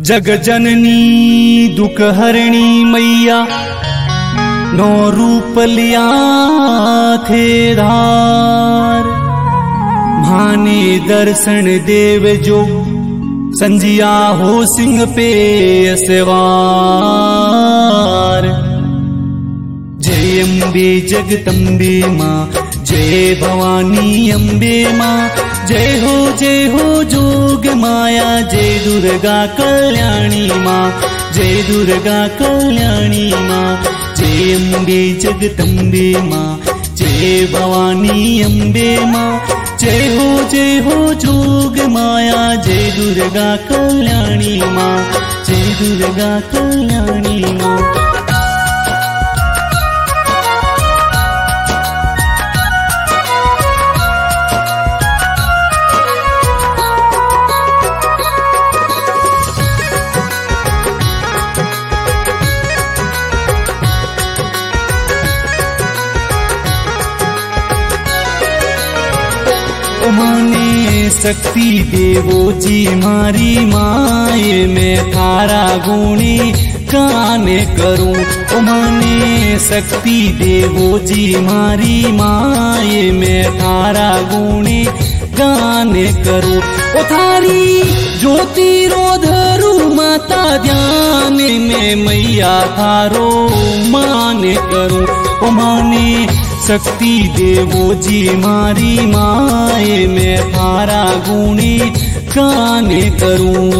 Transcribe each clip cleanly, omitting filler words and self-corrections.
जग जननी दुख हरणी मैया नो रूप लिया थे धार। भाने दर्शन देव जो संजिया हो सिंह पे सवार। जय अम्बे जगदम्बे माँ, जय भवानी अम्बे माँ, जय हो जोग माया, जय दुर्गा कल्याणी माँ, जय दुर्गा कल्याणी माँ। जय अम्बे जगदम्बे माँ, जय भवानी अम्बे माँ, जय हो जोग माया, जय दुर्गा कल्याणी माँ, जय दुर्गा कल्याणी माँ। माने शक्ति देवो जी मारी माए, मैं थारा गुणी गाने करूं। माने शक्ति देवो जी मारी माए, मैं थारा गुणी गाने करूं। ओ थारी ज्योति रोधरू माता ध्यान में, मैया थारो माने करूं। ओ माने शक्ति देवो जी मारी माए, मैं थारा गुणी गाने करूं।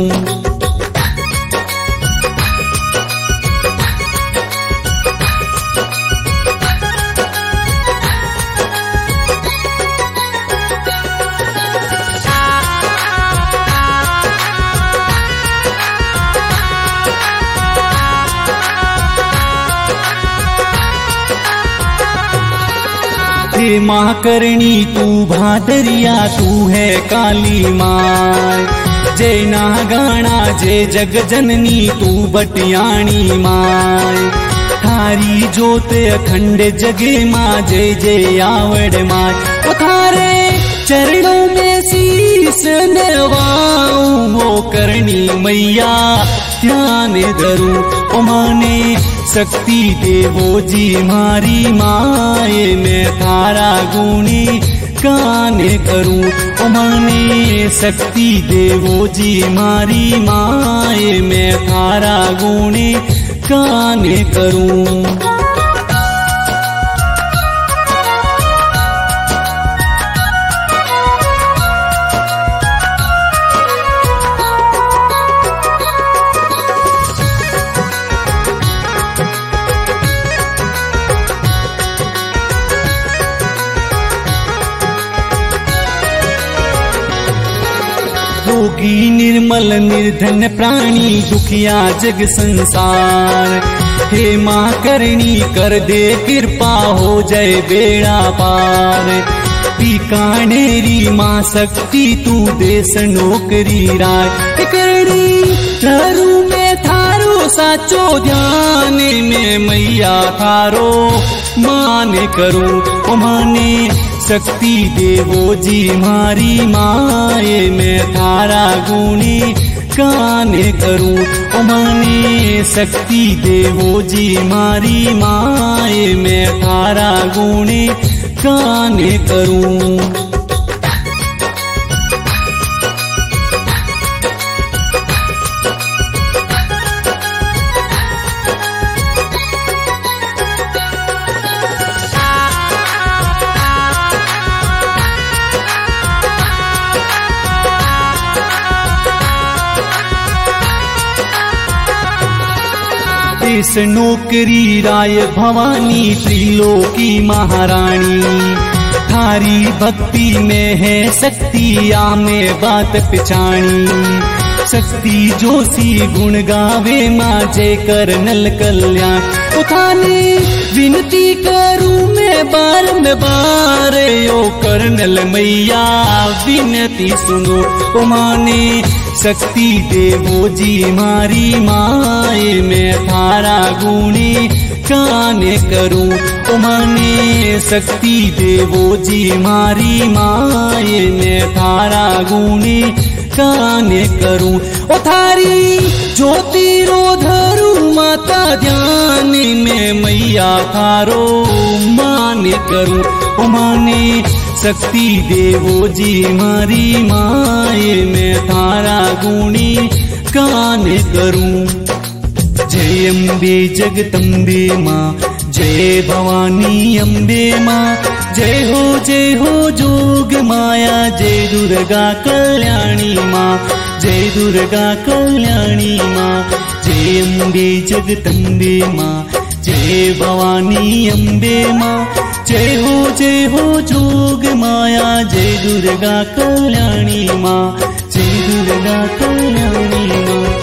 हे माँ करणी तू भादरिया, तू है काली माँ। जय नागाणा जय जग जननी, तू बटियाणी माँ। थारी जोत अखंड जगे माँ, जय जय आवड़ माँ। थारे चरणों में शीश नवाऊं, वो करणी मैया ध्यान धरूं। ओ माने शक्ति देवो जी मारी माए, मैं थारा गुणी गाने करूं। ओ माने शक्ति देवो जी मारी माए, मैं थारा गुणी गाने करूं। रोगी निर्मल निर्धन प्राणी, दुखिया जग संसार। हे माँ करणी कर दे कृपा, हो जाए बेड़ा पार। बीकानेरी माँ शक्ति तू देश नौकरी राय। करणी थारू में थारो साचो ध्यान में, मैया थारो माने करूं। ओ माने शक्ति देवो जी मारी माए, मैं थारा गुणी गाने करूं। ओ माने शक्ति देवो जी मारी माए, मैं थारा गुणी गाने करूं। देश नौकरी राय भवानी, त्रिलोकी महारानी। थारी भक्ति में है शक्ति, आमे बात पिछाणी। शक्ति जोशी गुण गावे माँ, जय करनल कल्याण। उठाने विनती करूं मैं बार में बार, ओ करनल मैया विनती सुनो। ओ माने शक्ति देवो जी मारी माए, मैं थारा गुणी गाने करूं। ओ माने शक्ति देवो जी मारी माए, मैं थारा गुणी गाने करूं। ओ थारी ज्योति रो धरू माता ध्यान में मैया थारो मान करूं। ओ माने शक्ति देवो जी मारी माए में थारा गुणी गान करूं। जय अम्बे जगदम्बे माँ, जय भवानी अम्बे माँ, जय हो जोग माया, जय दुर्गा कल्याणी माँ, जय दुर्गा कल्याणी माँ। जय अम्बे जगदम्बे माँ, जय भवानी अम्बे माँ, जय हो जोग माया, जय दुर्गा कल्याणी माँ, जय दुर्गा कल्याणी माँ।